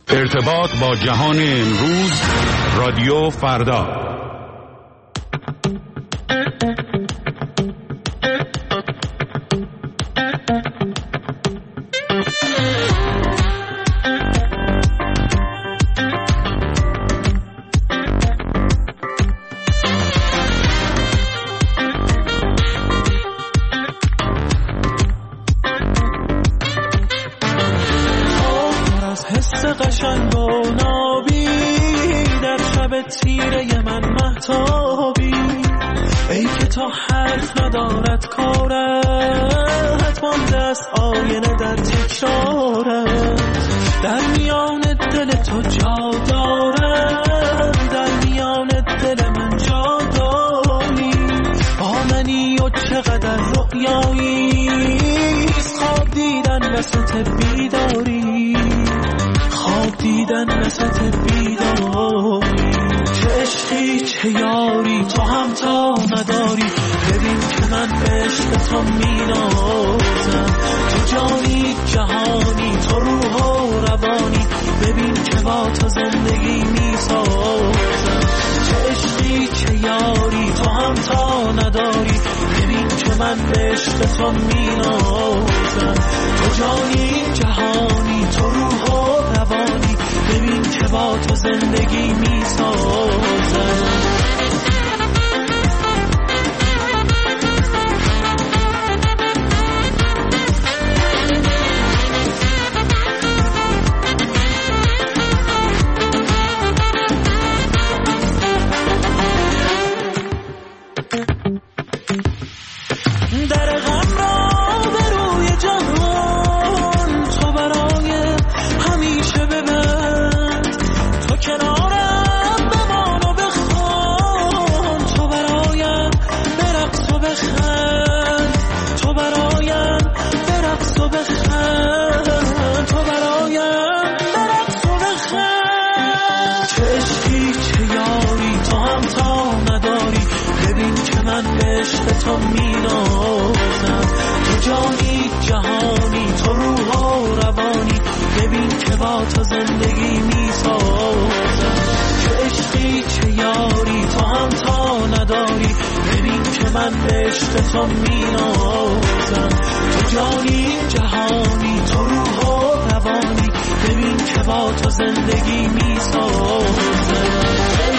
ارتباط با جهان امروز، رادیو فردا. قشنگ و نابی در شب تیره من مهتابی، ای که تا حرف ندارد کارت، مانده است آینه در تکرارت. در میان دل تو جا دارم، در میان دل من جا داری. با منی و چقدر رؤیایی، خواب دیدن وسط بیداری، خواب دیدن وسط بیداری. چه عشقی چه یاری، تو هم تا نداری. ببین که من به عشق تو مینازم، تو جانی جهانی، تو روح و روانی. ببین که با تو زندگی میسازم. چه عشقی چه یاری، تو هم تا نداری. ببین که من به عشق تو مینازم، تو جانی جهانی، تو روح و روانی. ببین که با تو زندگی میسازم. در غم را به روی جهان، تو برای همیشه ببند. تو کنارم بمان و بخوان، تو برایم برقص و بخند. تو برایم برقص و بخند، تو برایم برقص و بخند. چه عشقی چه یاری، تو هم تا نداری. ببین که من به عشق تو مینازم، تو جانی جهانی، تو روح و روانی. ببین که با تو زندگی میسازم. چه عشقی چه یاری، تو هم تا نداری. ببین که من به عشق تو مینازم، تو جانی جهانی، تو روح و روانی. ببین که با تو زندگی میسازم.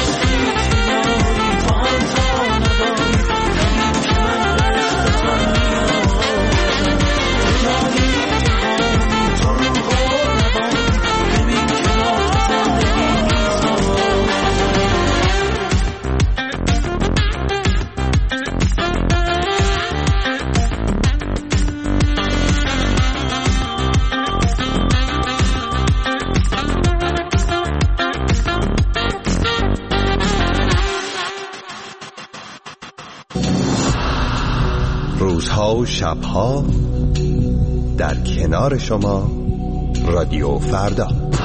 روزها و شبها در کنار شما، رادیو فردا.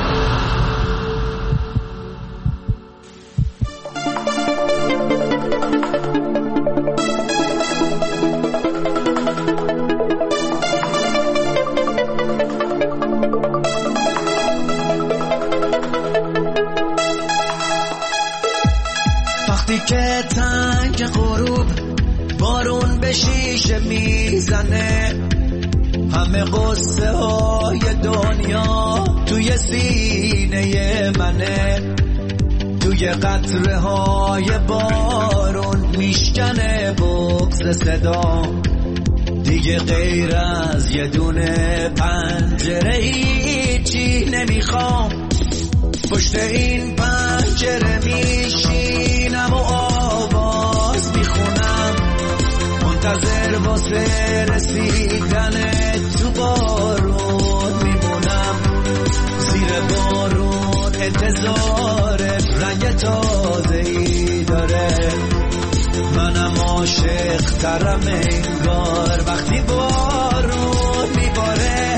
وقتی که تنگ غروب بارون به شیشه میزنه، همه قصه های دنیا توی سینه منه. توی قطره های بارون میشکنه بغض صدا. دیگه غیر از یه دونه پنجره هیچی نمیخوام. پشت این پنجره میشینم و آواز میخونم، منتظر واسه رسیدن تو بارون میمونم. زیر بارون انتظار رنگ تازه‌ای داره. منم عاشق ترم انگار وقتی بارون میباره.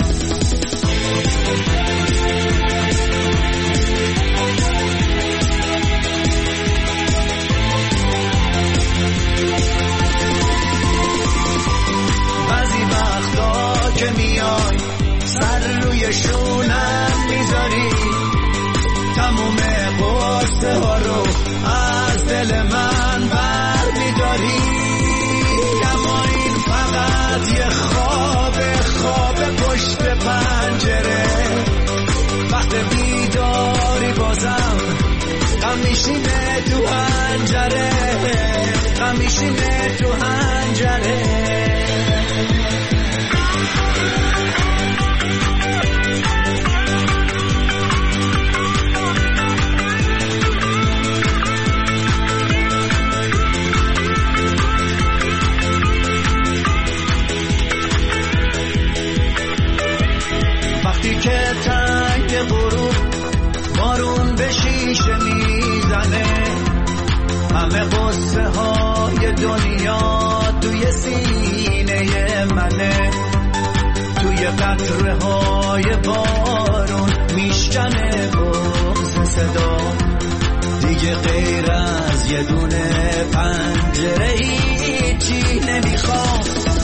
بعضی وقتا که میای سر روی شونم میذاری، میشینه تو حنجره. وقتی که تنگ غروب بارون به شیشه میزنه، همه قصه های دنیا توی سینه منه، توی قطره های بارون میشکنه بغض صدا، دیگه غیر از یه دونه پنجره هیچی نمیخوام.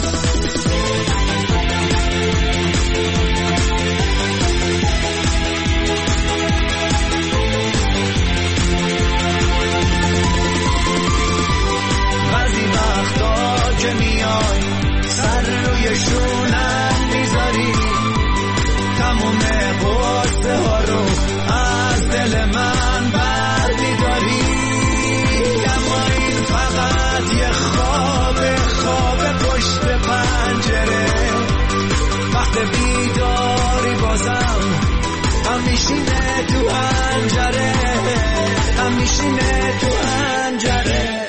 که میای سر روی شونم میذاری، تموم قصه ها رو از دل من بر میداری، اما این فقط یه خواب پشت پنجره. وقت بیداری بازم هم میشینه تو حنجره، هم میشینه تو حنجره.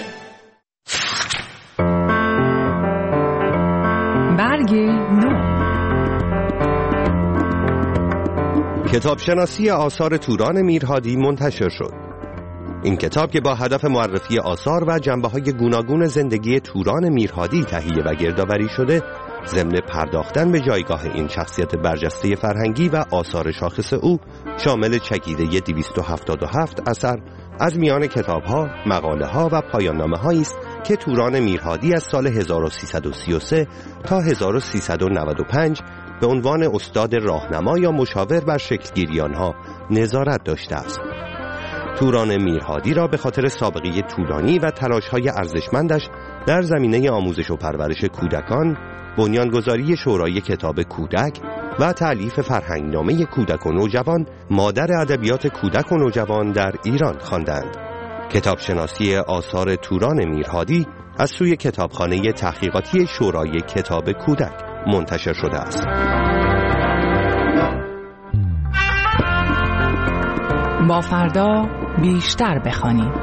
کتابشناسی آثار توران میرهادی منتشر شد. این کتاب که با هدف معرفی آثار و جنبه‌های گوناگون زندگی توران میرهادی تهیه و گردآوری شده، ضمن پرداختن به جایگاه این شخصیت برجسته فرهنگی و آثار شاخص او، شامل چکیده 277 اثر از میان کتاب‌ها، مقاله‌ها و پایان‌نامه‌هایی است که توران میرهادی از سال 1333 تا 1395 به عنوان استاد راهنما یا مشاور بر شکلگیری آنها نظارت داشته است. توران میرهادی را به خاطر سابقه طولانی و تلاش‌های ارزشمندش در زمینه آموزش و پرورش کودکان، بنیانگذاری شورای کتاب کودک و تألیف فرهنگنامه کودک و نوجوان، مادر ادبیات کودک و نوجوان در ایران خواندند. کتابشناسی آثار توران میرهادی از سوی کتابخانه تحقیقاتی شورای کتاب کودک منتشر شده است. با فردا بیشتر بخوانیم.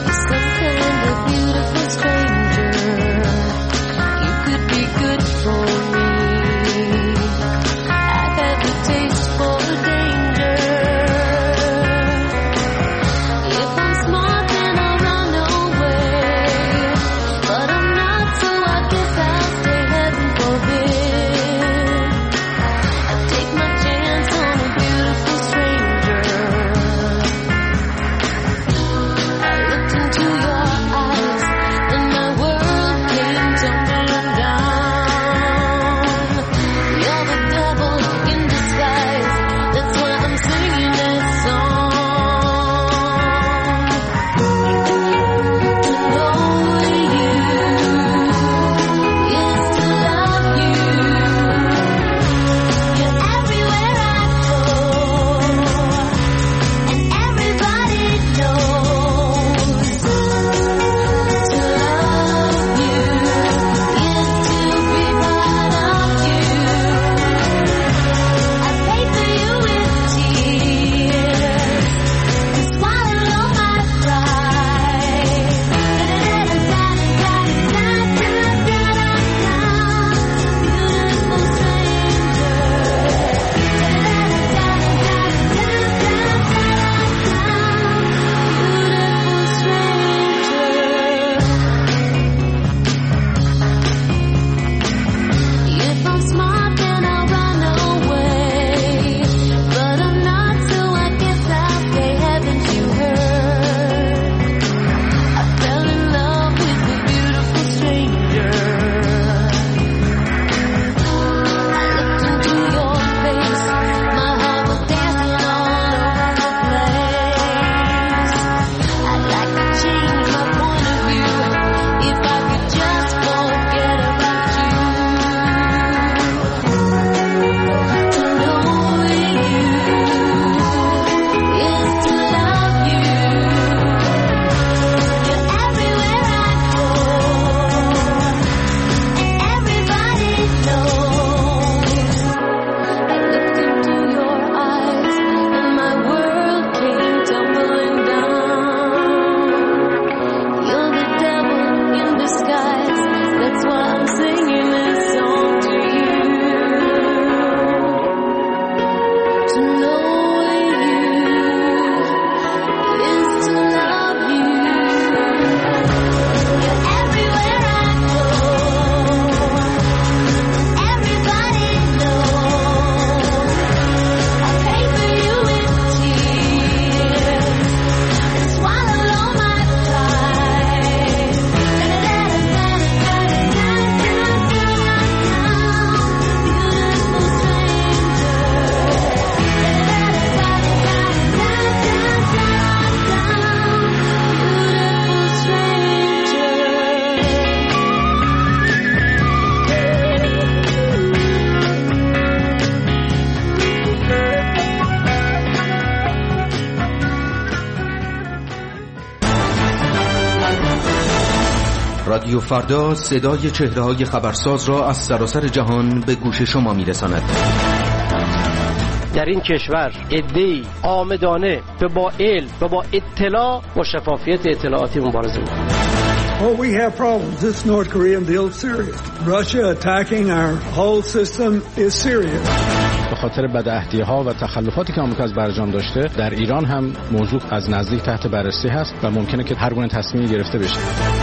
For singing this song to you. To know you is to love you. You're everywhere I go. Everybody knows I pray for you in tears and swallow all my pride. رادیو فردا صدای چهره‌های خبرساز را از سراسر جهان به گوش شما می‌رساند. در این کشور عده‌ای عامدانه با علم و با اطلاع با شفافیت اطلاعاتی مبارزه می‌کنند. Oh, we have problems. This North Korean deal is serious. Russia attacking our whole system is serious. به خاطر بدعهدی‌ها و تخلفاتی که آمریکا از برجام داشته، در ایران هم موضوع از نزدیک تحت بررسی هست و ممکنه که هر گونه تصمیمی گرفته بشه.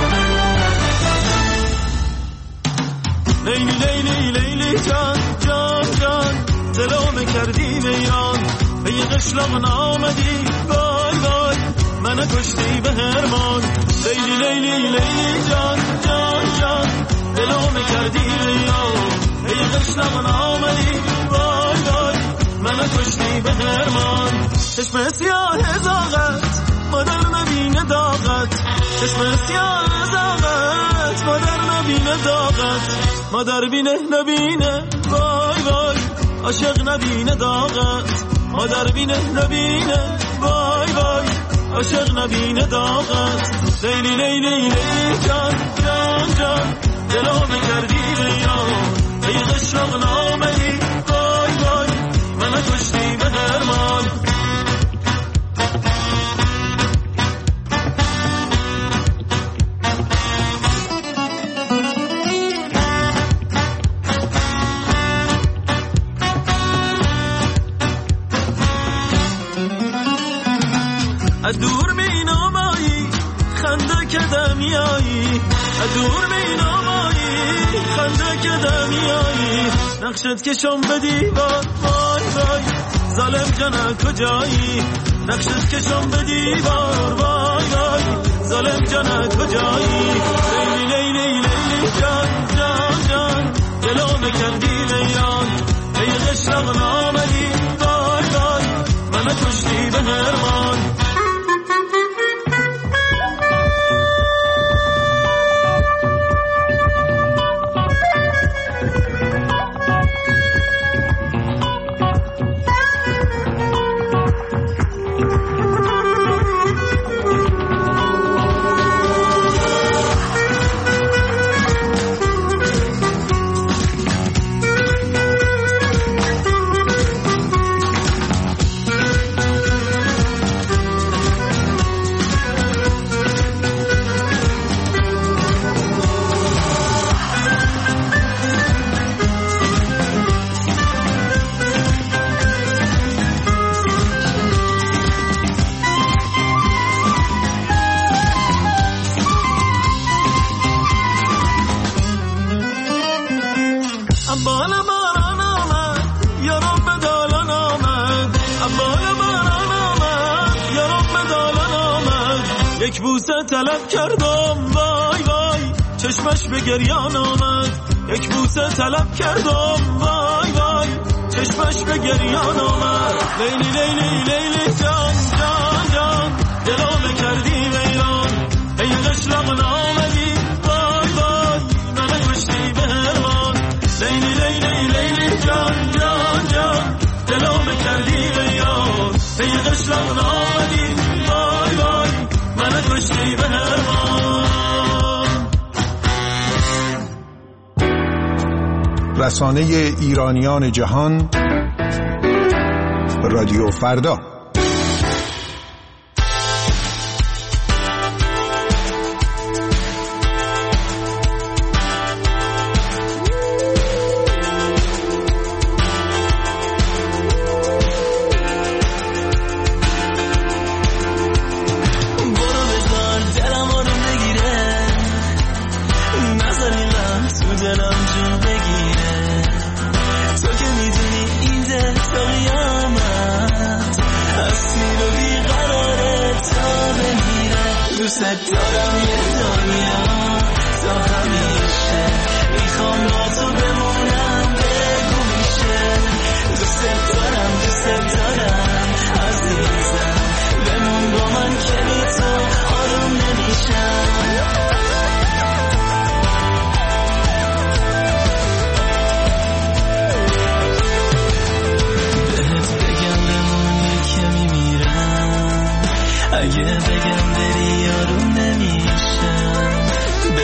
لیلی لیلی لیلی جان جان جان دلو کردی میران به یه قشلاق نامدی وای وای من کشتی به هرمان لیلی لیلی لیلی جان جان جان دلو کردی میران به یه قشلاق نامدی وای وای من کشتی به هرمان چشم سیاه زاغت مادر نبینه داغت چشم سیاه زاغت مادر نبینه داغت مادر بینه نبینه وای وای عاشق نبینه داغت مادر بینه نبینه وای وای عاشق نبینه داغت لیلی لیلی لیلی جان جان جان دلو کردی بیان ای قشلاق نامدی وای وای من کشتی به هرمان از دور می نامایی خنده که دمیایی از دور می نامایی خنده که دمیایی نقشت کشم به دیوار وای وای ظالم جانه کجایی نقشت کشم به دیوار وای وای ظالم جانه کجایی لیلی لیلی لیلی جان جان جان دلو کردی میران ای قشلاق نامدی وای وای من کشتی به هرمان یک بوسه طلب کردم وای وای چشمش به گریان آمد یک بوسه طلب کردم وای وای چشمش به گریان آمد لیلی لیلی لیلی جان جان جان دلو کردی میران ای قشلاق نامدی وای وای من کشتی به هرمان لیلی لیلی لیلی جان جان جان دلو کردی میران ای قشلاق نامدی وای وای من کشتی به هرمان. رسانه ایرانیان جهان رادیو فردا.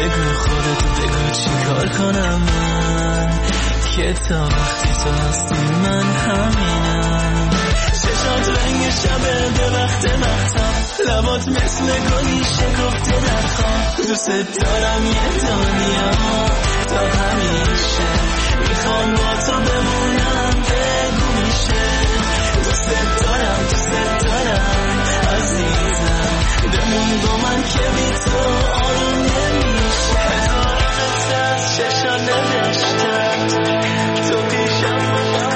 بگو خودت بگو چی کار کنم من که تا وقتی تو هستی من همینم. چشات رنگ شبه به وقت مختم، لبات مثل گلی شکفته در خواب. دوست دارم یه دنیا تا همیشه، میخوام با تو بمونم بگو میشه. دوست دارم عزیزم، بمون با من که بی تو آروم نمیشه. هزارانت از چشا نوشتم تو پیشم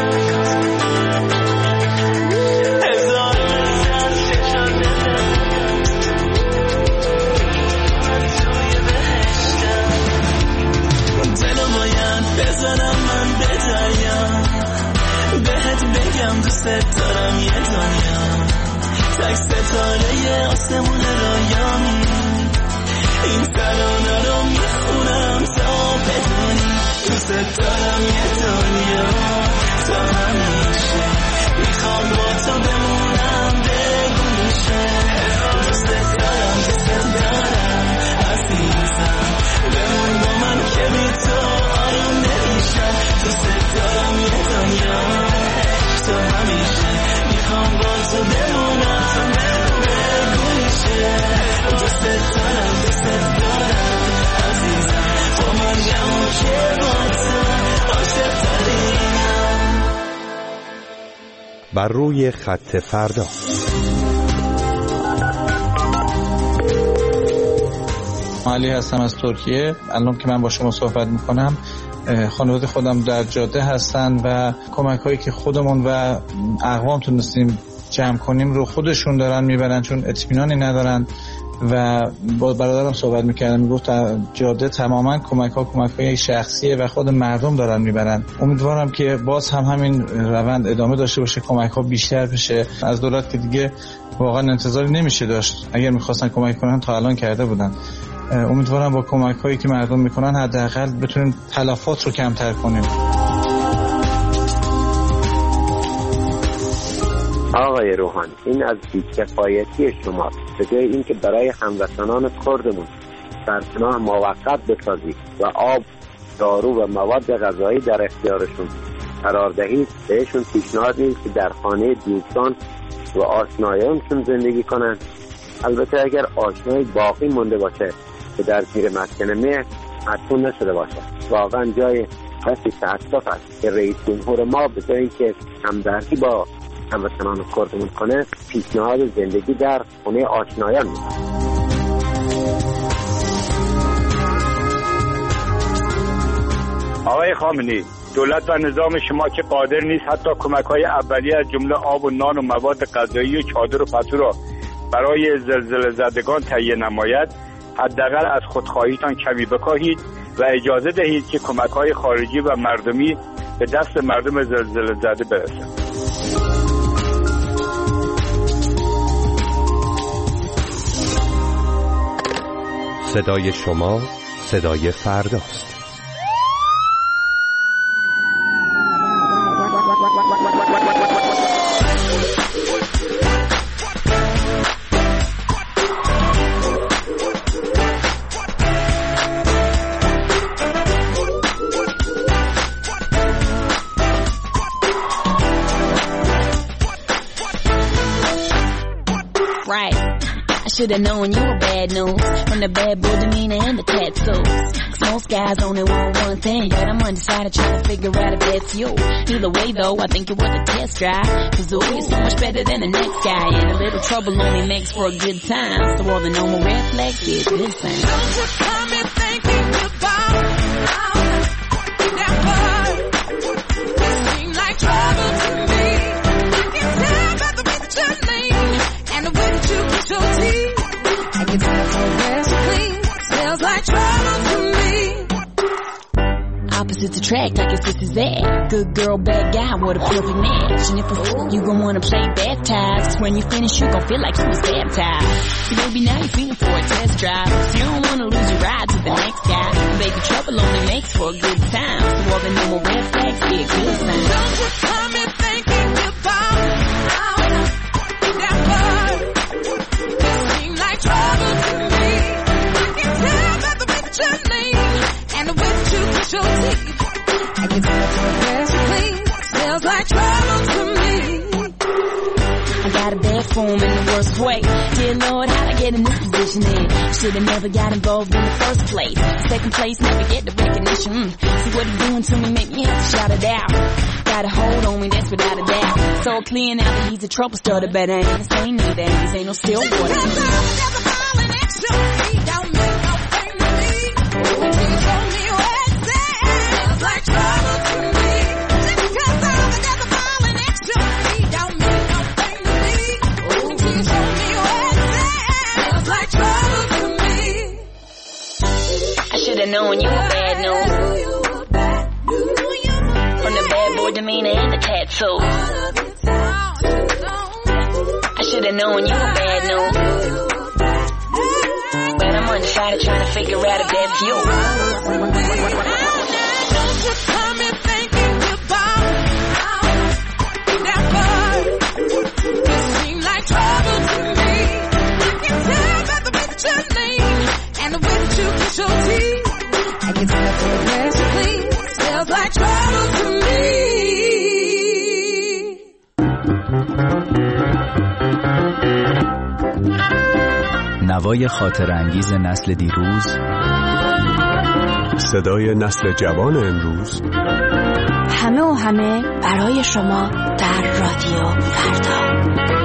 بزنم من به دریا، بهت بگم دوست دارم یه دنیا، تک ستاره آسمون رایامی، این ترانه رو میخونم تا بدونی. دوست دارم یه دنیا تا همیشه، میخوام با تو بمونم بگو میشه. دوست دارم عزیزم، بمون با من که بی تو آروم نمیشم. دوست دارم یه دنیا تا همیشه، میخوام با تو بمونم بگو میشه. دوست دارم عزیزم، با من گمون که با تو عاشق ترینم. بر روی خط فردا. علی هستم از ترکیه. الان که من با شما صحبت میکنم خانواده خودم در جاده هستن و کمک هایی که خودمون و اقوام تونستیم جمع کنیم رو خودشون دارن میبرن، چون اطمینانی ندارن. و با برادرم صحبت میکردم، میگفت جاده تماما کمک های شخصیه و خود مردم دارن میبرن. امیدوارم که باز هم همین روند ادامه داشته باشه، کمک ها بیشتر بشه. از دولت که دیگه واقعا انتظاری نمیشه داشت، اگر میخواستن کمک کنن تا الان کرده بودن. امیدوارم با کمک هایی که مردم میکنن حداقل بتونیم تلفات رو کمتر کنیم. آقای روحانی، این از بی‌کفایتی شماست. به جای اینکه برای هموطنان کردمون سرپناه موقت بسازید و آب، دارو و مواد غذایی در اختیارشون قرار دهید، بهشون پیشنهاد میدید که در خانه دوستان و آشنایانشون زندگی کنن. البته اگر آشنایی باقی مونده باشه که در زیر مسکن مهر مدفون نشده باشه. واقعا جای بسی تأسف است که رئیس جمهور ما به جای اینکه همدردی با هموطنان کردمون کنه، پیشنهاد زندگی در خونه آشنایان میده. آقای خامنه‌ای، دولت و نظام شما که قادر نیست حتی کمک‌های اولیه از جمله آب و نان و مواد غذایی و چادر و پتو را برای زلزله زدگان تهیه نماید، حداقل از خودخواهیتان کمی بکاهید و اجازه دهید که کمک‌های خارجی و مردمی به دست مردم زلزله زده برسد. صدای شما صدای فرداست. Should've known you were bad news from the bad boy demeanor and the tattoos. 'Cause most guys only want one thing, but I'm undecided trying to figure out if that's you. Either way though, I think it was a test drive. 'Cause ooh, you're so much better than the next guy, and a little trouble only makes for a good time. So all the normal red flags get good signs. Don't you come in thinking about that word. It seems like trouble to me. I can tell by the way that you're lean and the way that you put your teeth. It's so clean, smells like trouble to me. Opposites attract, like your sister's that. Good girl, bad guy, what a perfect match. And if a fool, you gon' wanna play bad ties. 'Cause when you finish, you gon' feel like you was baptized. So baby, now you're feeling for a test drive. So you don't wanna lose your ride to the next guy. And baby, trouble only makes for a good time. So all the normal red flags get good signs. Don't you come in thinking about that word. It seems like trouble to me. I can tell by the way that you're for him in the worst way. Dear Lord, how'd I get in this position then? Should've never got involved in the first place. Second place, never get the recognition. See what he's doing to me, make me have to shout it out. Got a hold on me, that's without a doubt. So clear now that he's a trouble starter, but I ain't the same neither. This ain't no still water. Knowing you were bad news. From the bad boy demeanor and the tattoo. I should have known you were bad news. But I'm undecided trying to figure out if that's you. Don't you come in thinking about never. You seem like trouble to me. I can tell by the way that you lean and the way that you kiss your teeth. I can tell that your hair's clean. Smells like trouble to me. نوای خاطر انگیز نسل دیروز، صدای نسل جوان امروز، همه و همه برای شما در رادیو فردا.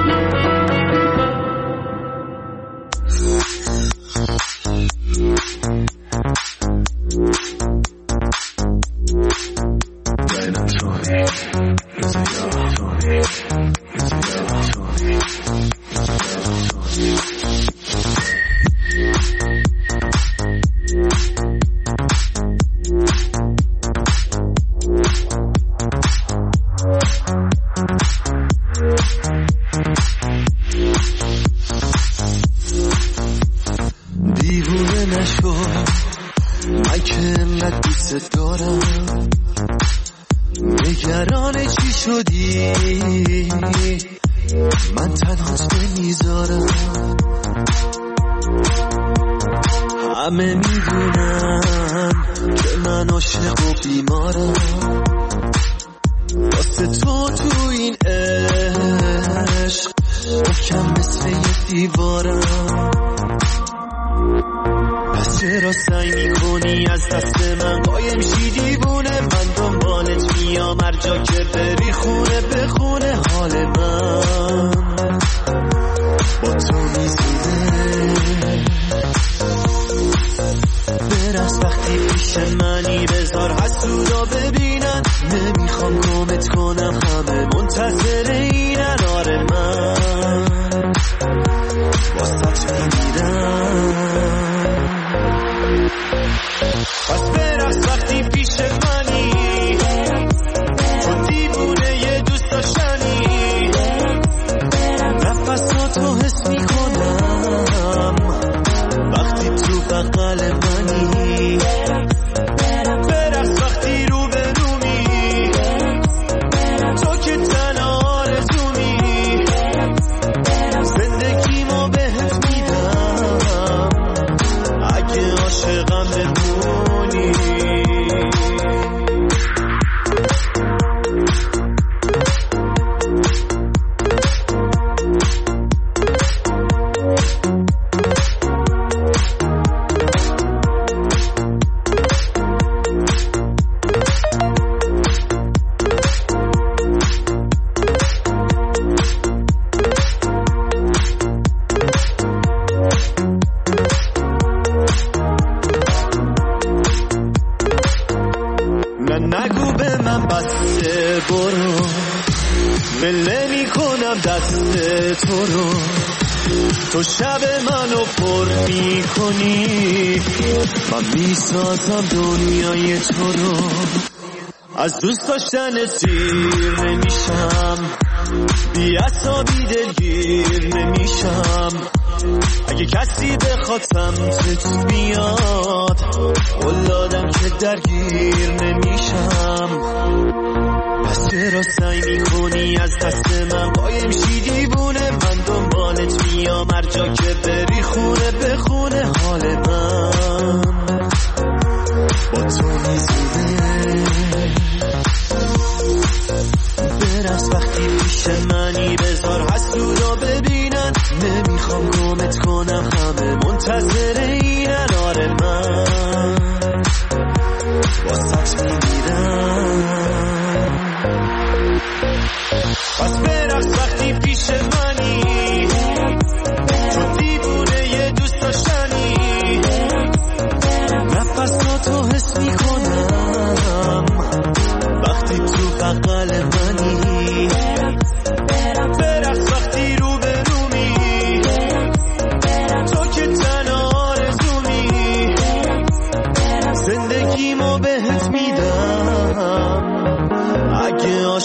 تو شب منو پر میکنی، من میسازم دنیای تو رو. از دوست داشتن سیر نمیشم، بی عصابی دلگیر نمیشم. اگه کسی بخواد سمتت بیاد، قولادم که درگیر نمیشم. پس چرا سعی میکنی از دست من قایم شی دیوونه؟ من دنبالت میام هر جا که بری، خونه به خونه حال من با تو میزونه. برس وقتی پیش منی، بذار حسودا ببین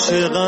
عاشقم